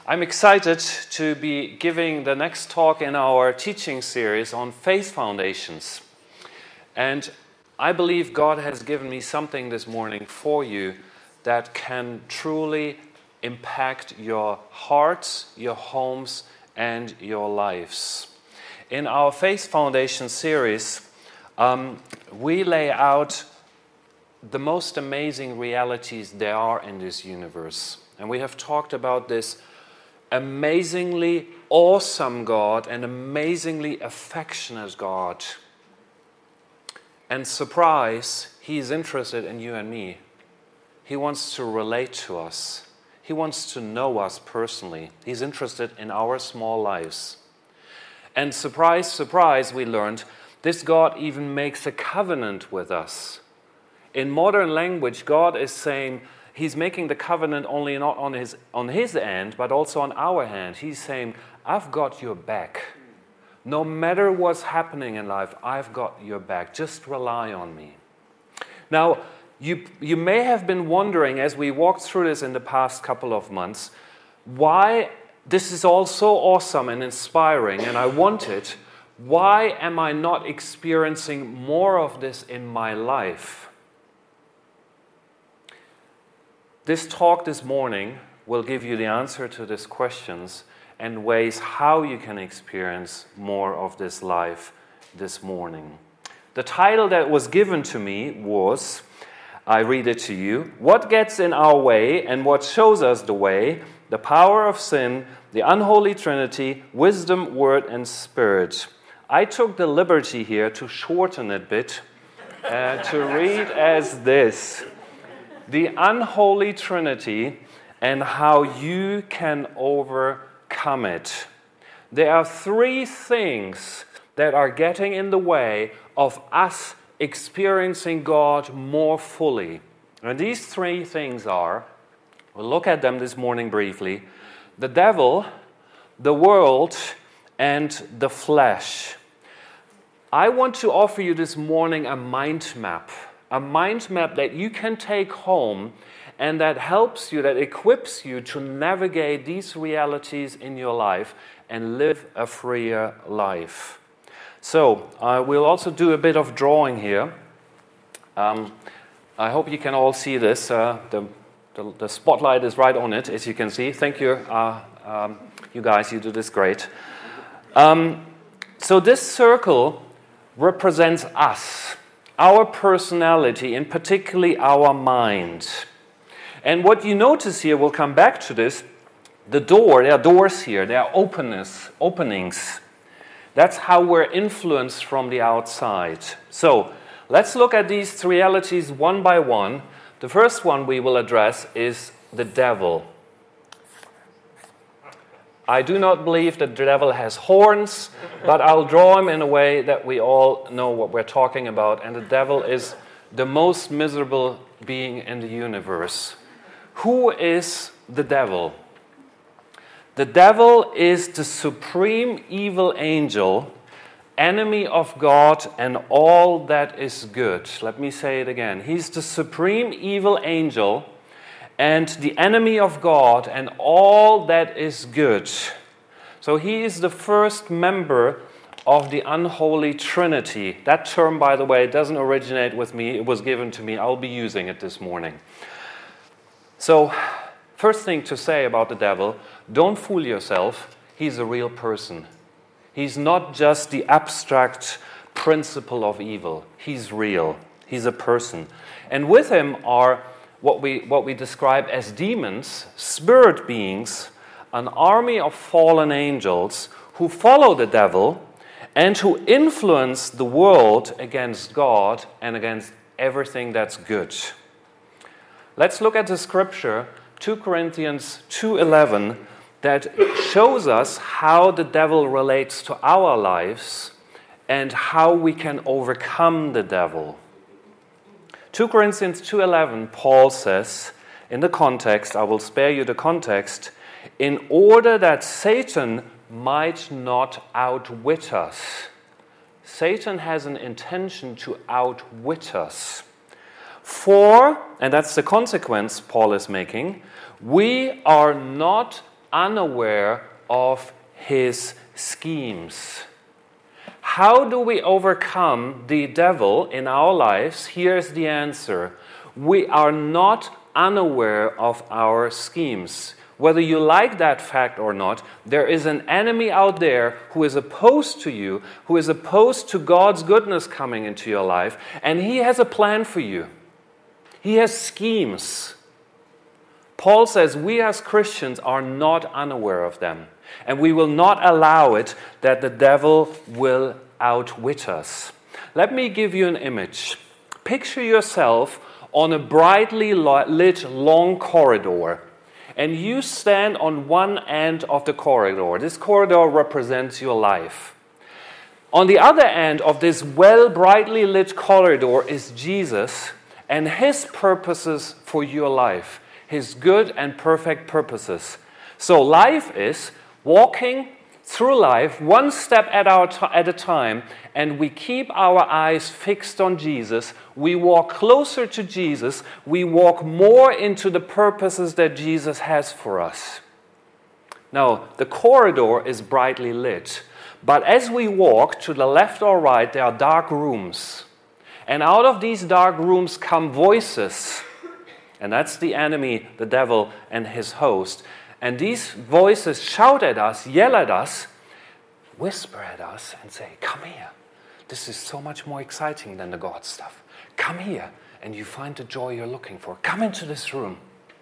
I'm excited to be giving the next talk in our teaching series on faith foundations. And I believe God has given me something this morning for you that can truly impact your hearts, your homes, and your lives. In our Faith Foundation series, we lay out the most amazing realities there are in this universe. And we have talked about this amazingly awesome God and amazingly affectionate God. And surprise, He's interested in you and me. He wants to relate to us. He wants to know us personally. He's interested in our small lives. And surprise, surprise, we learned, this God even makes a covenant with us. In modern language, God is saying, He's making the covenant only not on his end, but also on our hand. He's saying, I've got your back. No matter what's happening in life, I've got your back. Just rely on me. Now, you may have been wondering, as we walked through this in the past couple of months, why this is all so awesome and inspiring, and I want it. Why am I not experiencing more of this in my life? This talk this morning will give you the answer to these questions and ways how you can experience more of this life this morning. The title that was given to me was, I read it to you, What Gets in Our Way and What Shows Us the Way, the Power of Sin, the Unholy Trinity, Wisdom, Word, and Spirit. I took the liberty here to shorten it a bit, to read as this. The unholy Trinity and how you can overcome it. There are three things that are getting in the way of us experiencing God more fully. And these three things are, we'll look at them this morning briefly, the devil, the world, and the flesh. I want to offer you this morning a mind map that you can take home and that helps you, that equips you to navigate these realities in your life and live a freer life. So, we'll also do a bit of drawing here. I hope you can all see this. The spotlight is right on it, as you can see. Thank you, you guys, you do this great. So this circle represents us. Our personality, and particularly our mind. And what you notice here, we'll come back to this, there are doors here, there are openings. That's how we're influenced from the outside. So, let's look at these realities one by one. The first one we will address is the devil. I do not believe that the devil has horns, but I'll draw him in a way that we all know what we're talking about. And the devil is the most miserable being in the universe. Who is the devil? The devil is the supreme evil angel, enemy of God and all that is good. Let me say it again. He's the supreme evil angel and the enemy of God and all that is good. So he is the first member of the unholy Trinity. That term, by the way, doesn't originate with me. It was given to me. I'll be using it this morning. So, first thing to say about the devil, don't fool yourself. He's a real person. He's not just the abstract principle of evil. He's real. He's a person. And with him are what we describe as demons, spirit beings, an army of fallen angels who follow the devil and who influence the world against God and against everything that's good. Let's look at the scripture, 2 Corinthians 2:11, that shows us how the devil relates to our lives and how we can overcome the devil. 2 Corinthians 2:11, Paul says, in the context, I will spare you the context, in order that Satan might not outwit us. Satan has an intention to outwit us. For, and that's the consequence Paul is making, we are not unaware of his schemes. How do we overcome the devil in our lives? Here's the answer. We are not unaware of our schemes. Whether you like that fact or not, there is an enemy out there who is opposed to you, who is opposed to God's goodness coming into your life, and he has a plan for you. He has schemes. Paul says we as Christians are not unaware of them, and we will not allow it that the devil will outwit us. Let me give you an image. Picture yourself on a brightly lit long corridor, and you stand on one end of the corridor. This corridor represents your life. On the other end of this brightly lit corridor is Jesus and his purposes for your life, his good and perfect purposes. So life is walking through life one step at a time, and we keep our eyes fixed on Jesus. We walk closer to Jesus. We walk more into the purposes that Jesus has for us. Now, the corridor is brightly lit, but as we walk to the left or right, there are dark rooms. And out of these dark rooms come voices. And that's the enemy, the devil, and his host. And these voices shout at us, yell at us, whisper at us, and say, come here. This is so much more exciting than the God stuff. Come here, and you find the joy you're looking for. Come into this room.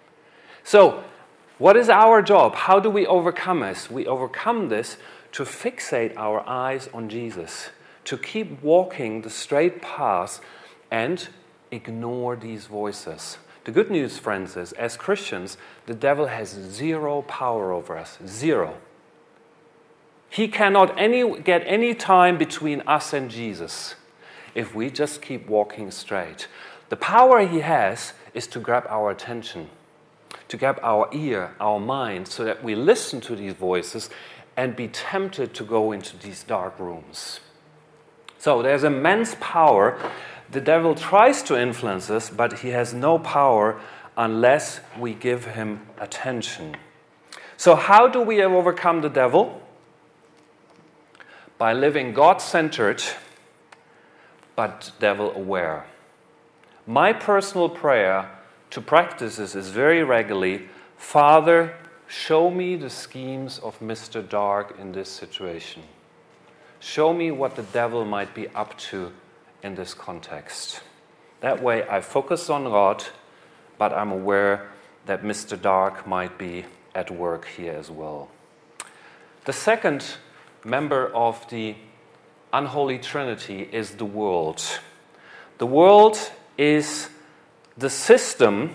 So, what is our job? How do we overcome this? We overcome this to fixate our eyes on Jesus, to keep walking the straight path and ignore these voices. The good news, friends, is as Christians, the devil has zero power over us. Zero. He cannot get any time between us and Jesus if we just keep walking straight. The power he has is to grab our attention, to grab our ear, our mind, so that we listen to these voices and be tempted to go into these dark rooms. So there's immense power. The devil tries to influence us, but he has no power unless we give him attention. So how do we overcome the devil? By living God-centered, but devil-aware. My personal prayer to practice this is very regularly, Father, show me the schemes of Mr. Dark in this situation. Show me what the devil might be up to in this context. That way I focus on God, but I'm aware that Mr. Dark might be at work here as well. The second member of the unholy trinity is the world. The world is the system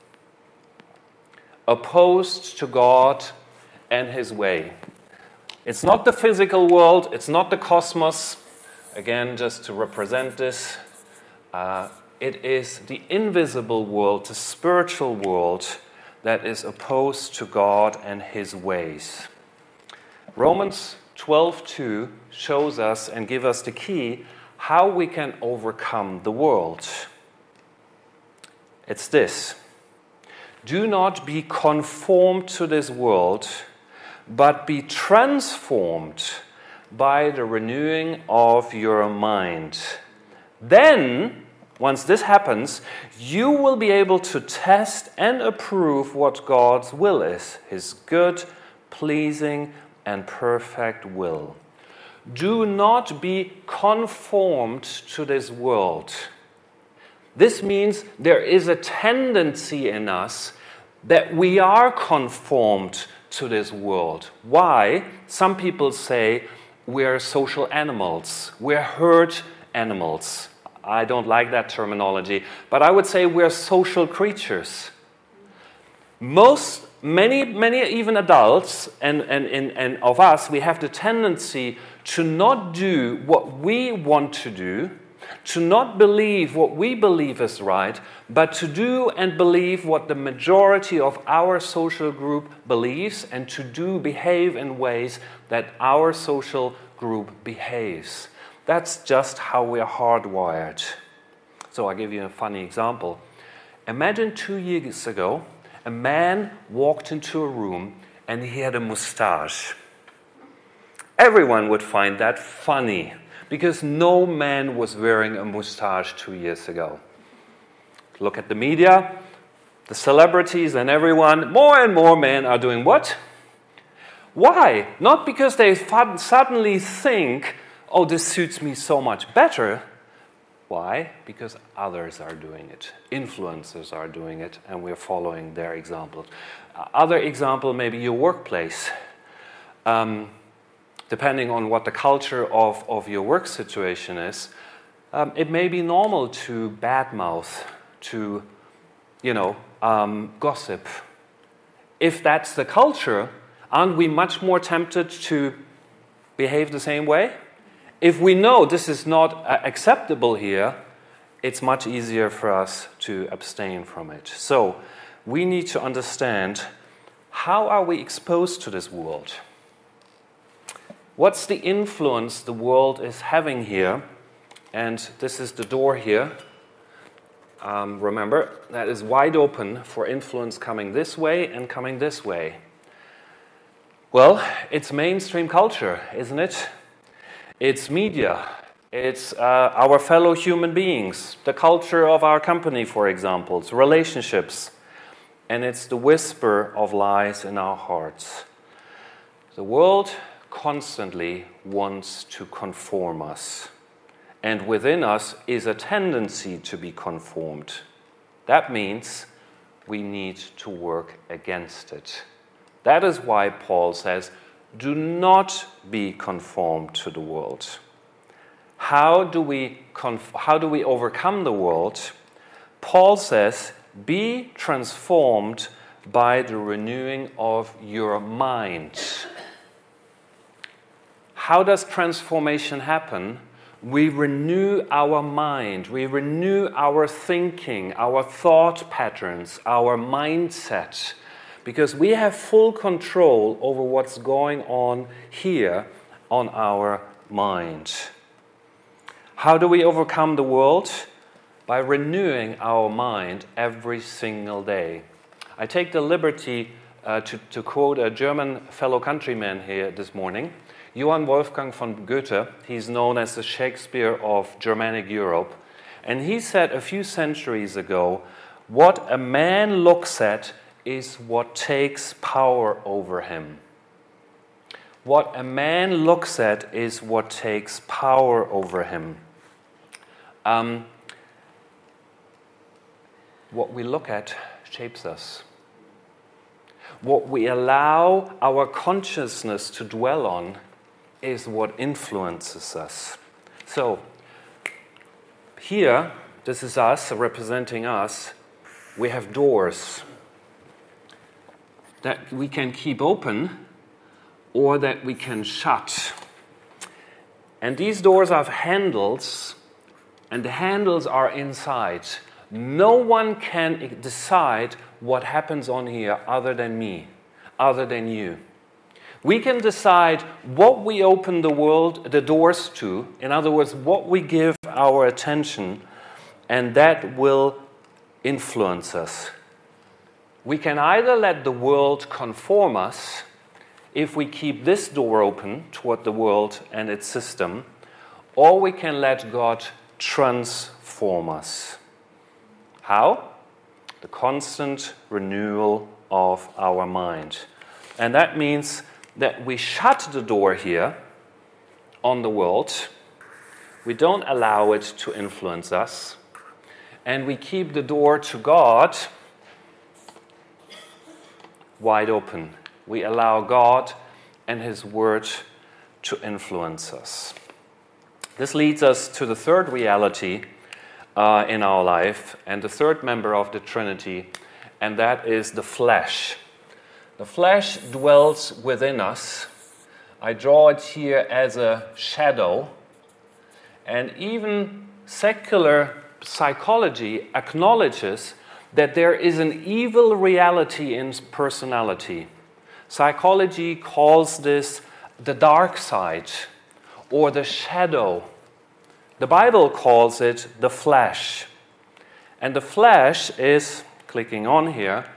opposed to God and his way. It's not the physical world, it's not the cosmos. Again, just to represent this, it is the invisible world, the spiritual world that is opposed to God and his ways. Romans 12:2 shows us and gives us the key how we can overcome the world. It's this: do not be conformed to this world, but be transformed by the renewing of your mind. Then, once this happens, you will be able to test and approve what God's will is, his good, pleasing, and perfect will. Do not be conformed to this world. This means there is a tendency in us that we are conformed to this world. Why? Some people say we're social animals. We're herd animals. I don't like that terminology, but I would say we're social creatures. Many even adults and of us, we have the tendency to not do what we want to do, to not believe what we believe is right, but to do and believe what the majority of our social group believes, and to behave in ways that our social group behaves. That's just how we're hardwired. So I'll give you a funny example. Imagine 2 years ago, a man walked into a room and he had a mustache. Everyone would find that funny, because no man was wearing a mustache 2 years ago. Look at the media, the celebrities and everyone, more and more men are doing what? Why? Not because they suddenly think, oh, this suits me so much better. Why? Because others are doing it. Influencers are doing it, and we're following their example. Other example, maybe your workplace. Depending on what the culture of your work situation is, it may be normal to badmouth, to, gossip. If that's the culture, aren't we much more tempted to behave the same way? If we know this is not acceptable here, it's much easier for us to abstain from it. So we need to understand, how are we exposed to this world? What's the influence the world is having here? And this is the door here. Remember, that is wide open for influence coming this way and coming this way. Well, it's mainstream culture, isn't it? It's media. It's our fellow human beings, the culture of our company, for example. It's relationships. And it's the whisper of lies in our hearts. The world constantly wants to conform us. And within us is a tendency to be conformed. That means we need to work against it. That is why Paul says, do not be conformed to the world. How do we overcome the world? Paul says, be transformed by the renewing of your mind. How does transformation happen? We renew our mind, we renew our thinking, our thought patterns, our mindset, because we have full control over what's going on here on our mind. How do we overcome the world? By renewing our mind every single day. I take the liberty to quote a German fellow countryman here this morning, Johann Wolfgang von Goethe. He's known as the Shakespeare of Germanic Europe. And he said a few centuries ago, what a man looks at is what takes power over him. What a man looks at is what takes power over him. What we look at shapes us. What we allow our consciousness to dwell on is what influences us. So, here, this is us, representing us. We have doors that we can keep open or that we can shut. And these doors have handles, and the handles are inside. No one can decide what happens on here other than me, other than you. We can decide what we open the doors to, in other words, what we give our attention, and that will influence us. We can either let the world conform us, if we keep this door open toward the world and its system, or we can let God transform us. How? The constant renewal of our mind. And that means that we shut the door here on the world. We don't allow it to influence us. And we keep the door to God wide open. We allow God and His Word to influence us. This leads us to the third reality in our life, and the third member of the Trinity, and that is the flesh. The flesh dwells within us. I draw it here as a shadow, and even secular psychology acknowledges that there is an evil reality in personality. Psychology calls this the dark side or the shadow. The Bible calls it the flesh. And the flesh is, clicking on here,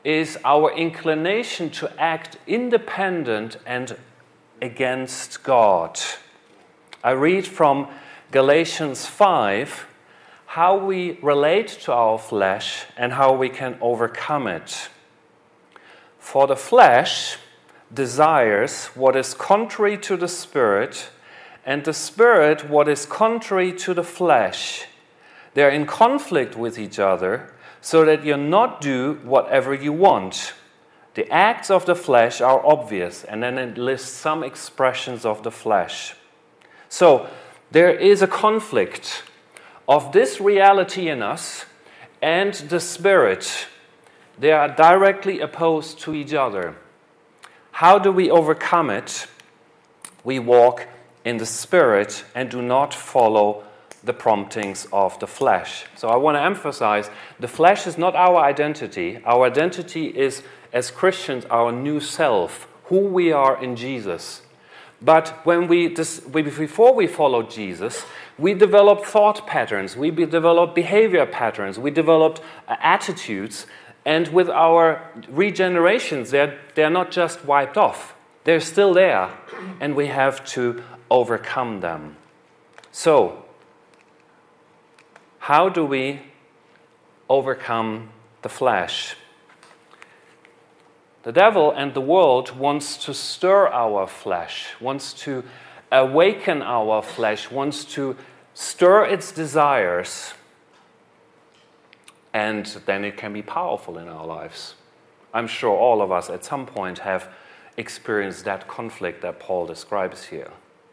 is our inclination to act independent and against God. I read from Galatians 5 how we relate to our flesh and how we can overcome it. For the flesh desires what is contrary to the Spirit, and the Spirit what is contrary to the flesh. They're in conflict with each other, so that you not do whatever you want. The acts of the flesh are obvious, and then it lists some expressions of the flesh. So there is a conflict of this reality in us and the Spirit. They are directly opposed to each other. How do we overcome it? We walk in the Spirit and do not follow the promptings of the flesh. So I want to emphasize, the flesh is not our identity. Our identity is, as Christians, our new self, who we are in Jesus. But before we followed Jesus, we developed thought patterns, we developed behavior patterns, we developed attitudes, and with our regenerations, they're not just wiped off. They're still there, and we have to overcome them. So, how do we overcome the flesh? The devil and the world wants to stir our flesh, wants to awaken our flesh, wants to stir its desires, and then it can be powerful in our lives. I'm sure all of us at some point have experienced that conflict that Paul describes here.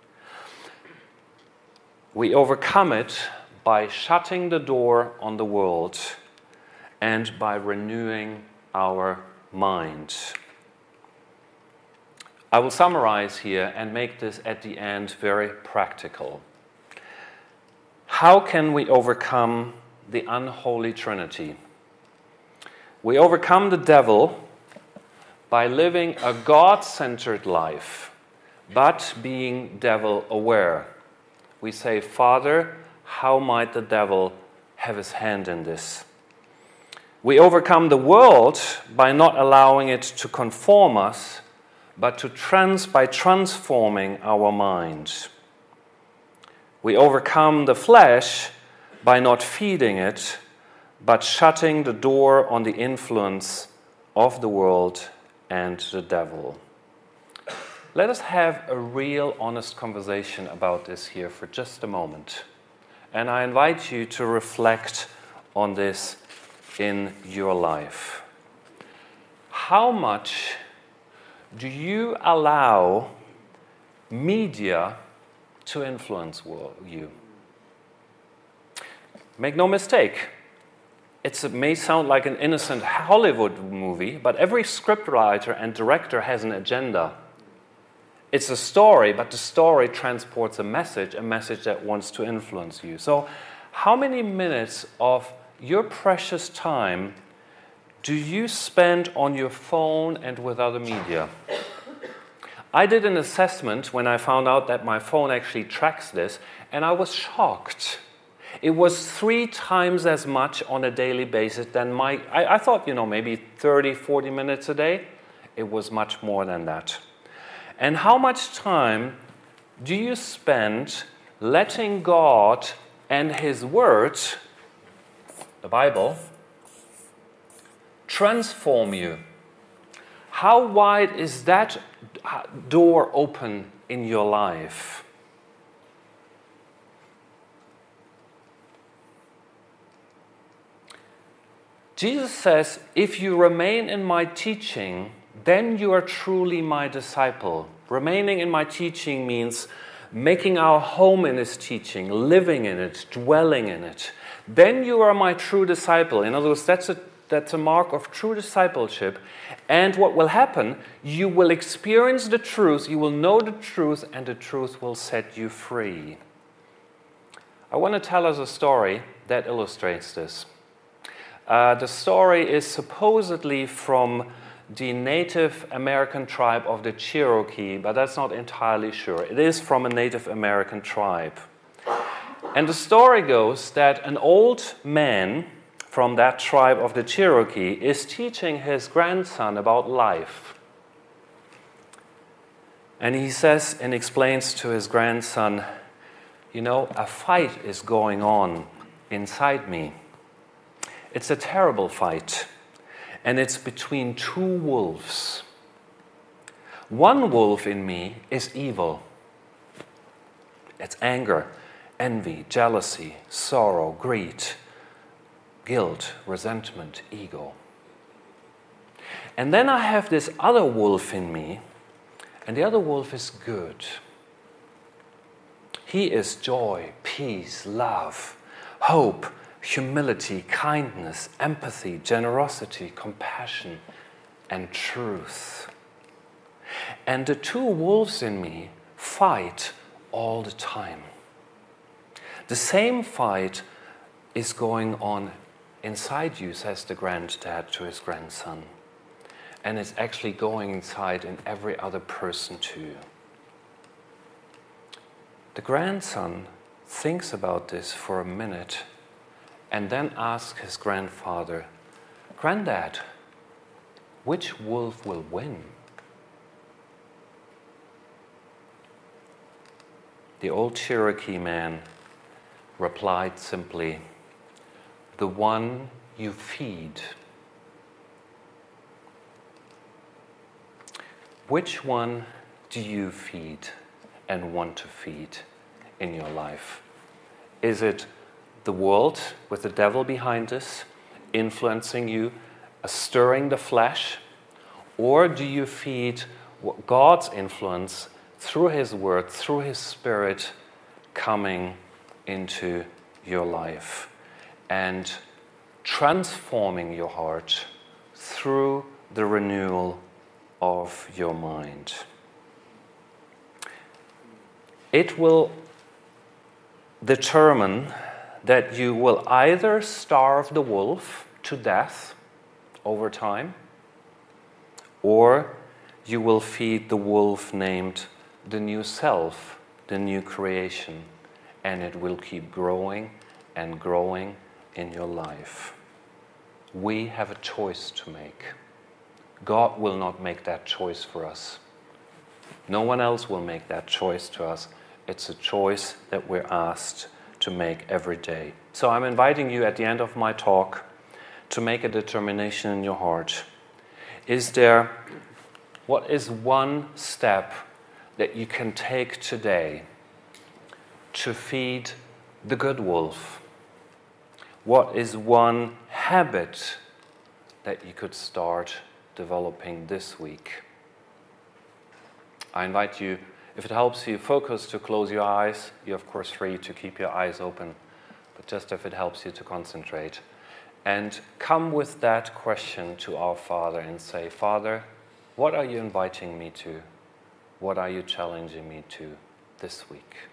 We overcome it by shutting the door on the world and by renewing our mind. I will summarize here and make this at the end very practical. How can we overcome the unholy Trinity? We overcome the devil by living a God-centered life, but being devil-aware. We say, Father, how might the devil have his hand in this? We overcome the world by not allowing it to conform us, but by transforming our mind. We overcome the flesh by not feeding it, but shutting the door on the influence of the world and the devil. Let us have a real honest conversation about this here for just a moment. And I invite you to reflect on this in your life. How much do you allow media to influence you? Make no mistake, it may sound like an innocent Hollywood movie, but every scriptwriter and director has an agenda. It's a story, but the story transports a message that wants to influence you. So, how many minutes of your precious time do you spend on your phone and with other media? I did an assessment when I found out that my phone actually tracks this, and I was shocked. It was 3 times as much on a daily basis than I thought, maybe 30, 40 minutes a day. It was much more than that. And how much time do you spend letting God and His Word, the Bible, transform you? How wide is that door open in your life? Jesus says, if you remain in my teaching, then you are truly my disciple. Remaining in my teaching means making our home in His teaching, living in it, dwelling in it. Then you are my true disciple. In other words, that's a mark of true discipleship. And what will happen, you will experience the truth, you will know the truth, and the truth will set you free. I want to tell us a story that illustrates this. The story is supposedly from the Native American tribe of the Cherokee, but that's not entirely sure. It is from a Native American tribe. And the story goes that an old man from that tribe of the Cherokee, is teaching his grandson about life. And he says and explains to his grandson, you know, a fight is going on inside me. It's a terrible fight, and it's between two wolves. One wolf in me is evil. It's anger, envy, jealousy, sorrow, greed, guilt, resentment, ego. And then I have this other wolf in me, and the other wolf is good. He is joy, peace, love, hope, humility, kindness, empathy, generosity, compassion, and truth. And the two wolves in me fight all the time. The same fight is going on inside you, says the granddad to his grandson. And it's actually going inside in every other person too. The grandson thinks about this for a minute and then asks his grandfather, "Granddad, which wolf will win?" The old Cherokee man replied simply, "The one you feed." Which one do you feed and want to feed in your life? Is it the world with the devil behind us, influencing you, stirring the flesh? Or do you feed God's influence through His Word, through His Spirit coming into your life and transforming your heart through the renewal of your mind? It will determine that you will either starve the wolf to death over time, or you will feed the wolf named the new self, the new creation, and it will keep growing and growing in your life. We have a choice to make. God will not make that choice for us. No one else will make that choice to us. It's a choice that we're asked to make every day. So I'm inviting you at the end of my talk to make a determination in your heart. What is one step that you can take today to feed the good wolf? What is one habit that you could start developing this week? I invite you, if it helps you focus, to close your eyes. You're of course free to keep your eyes open, but just if it helps you to concentrate. And come with that question to our Father and say, "Father, what are you inviting me to? What are you challenging me to this week?"